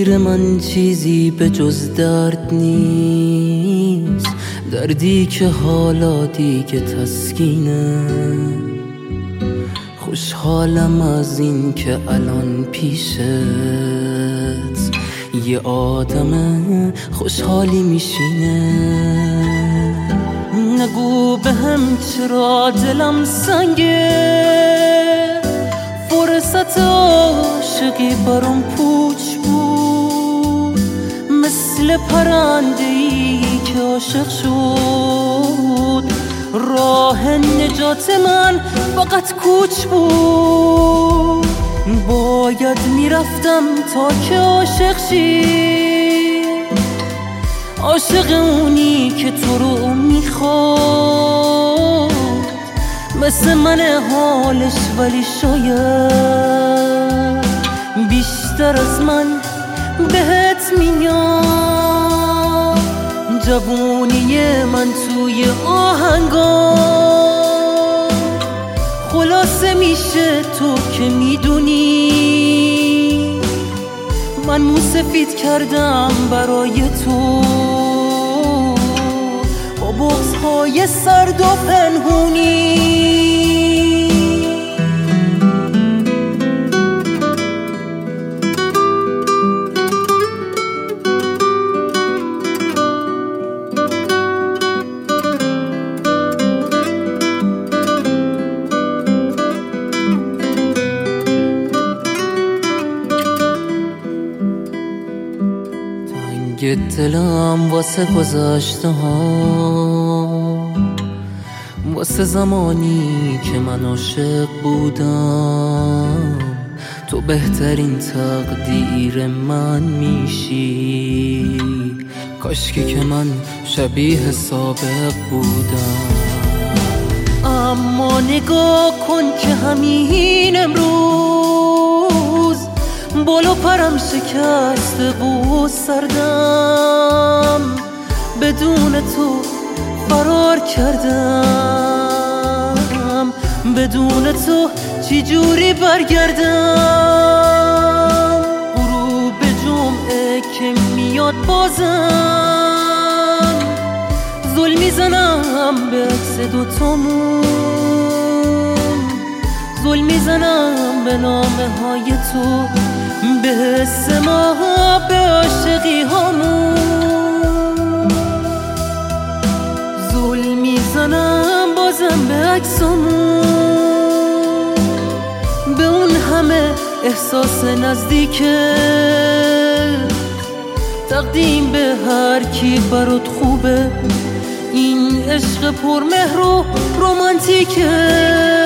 تقدیر من چیزی به جز درد نیست، دردی که حالا دیگه تسکینه. خوشحالم از این که الان پیشت یه آدم خوشحالی میشینه. نگو به هم چرا دلم سنگه، فرصت عاشقی برام پوچ بود، مثل پرنده‌ای که عاشق شد. راه نجات من فقط کوچ بود، باید میرفتم تا که عاشق شی، عاشق اونی که تو رو میخواد، مثل من حالش ولی شاید بیشتر از من بهت میاد. جوونی من توی آهنگا خلاصه میشه تو که میدونی، من موسفید کردم برای تو با بغض‌های سرد و پنهونی. دلم واسه گذشته ها، واسه زمانی که من عاشق بودم. تو بهترین تقدیر من میشی، کاشکی که من شبیه سابق بودم. اما نگاه کن که همین امروز بالا پرم شکسته و سردم، بدون تو فرار کردم، بدون تو چی جوری برگردم. غروب جمعه که میاد بازم زل میزنم به عکس دوتامون، زل میزنم به نامه های تو، به حس ما، به عاشقی هامون. زل میزنم بازم به عکسامون، به اون همه احساس نزدیکه، تقدیم به هر کی برات خوبه. این عشق پرمهر و رومانتیکه.